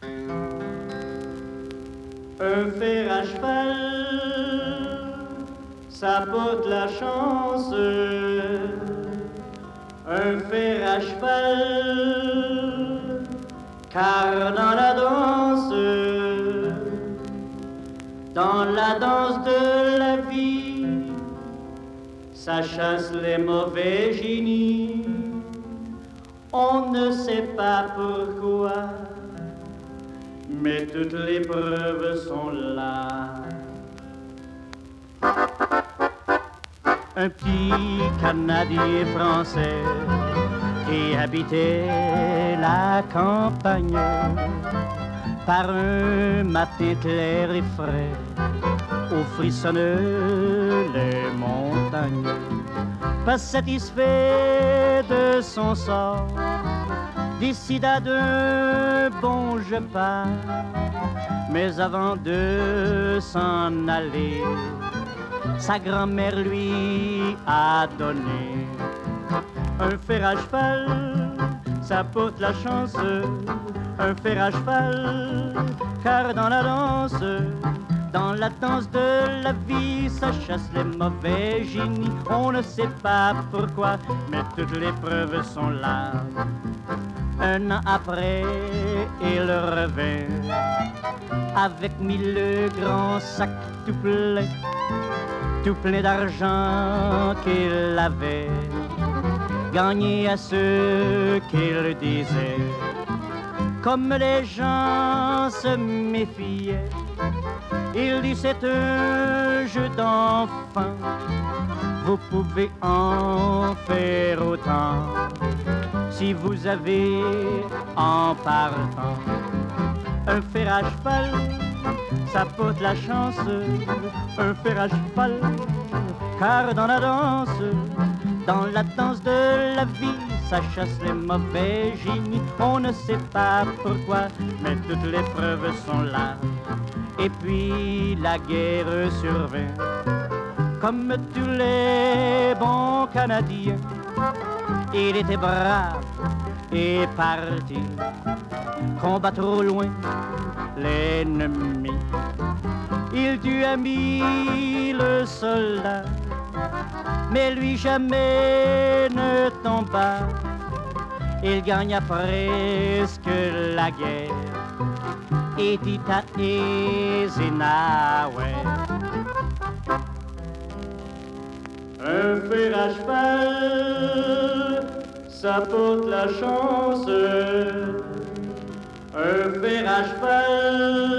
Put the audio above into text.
Un fer à cheval, ça porte la chance. Un fer à cheval, car dans la danse de la vie, ça chasse les mauvais génies. On ne sait pas pourquoi, mais toutes les preuves sont là. Un petit Canadien français qui habitait la campagne, par un matin clair et frais, où frissonnent les montagnes, pas satisfait de son sort, décida d'un bon je pars. Mais avant de s'en aller, sa grand-mère lui a donné un fer à cheval, ça porte la chance. Un fer à cheval, car dans la danse de la vie, ça chasse les mauvais génies. On ne sait pas pourquoi, mais toutes les preuves sont là. Un an après, il revint avec 1000 grands sacs tout plein d'argent qu'il avait gagné à ceux qu'il disait. Comme les gens se méfiaient, il dit c'est un jeu d'enfant, vous pouvez en faire autant si vous avez en partant. Un fer à cheval, ça porte la chance. Un fer à cheval, car dans la danse de la vie, ça chasse les mauvais génies. On ne sait pas pourquoi, mais toutes les preuves sont là. Et puis la guerre survint, comme tous les bons Canadiens. Il était brave et parti combattre au loin l'ennemi. Il tua 1000 soldats, mais lui jamais ne tomba. Il gagna presque la guerre et dit à Eisenhower: un fer à cheval, ça porte la chance. Un fer à cheval,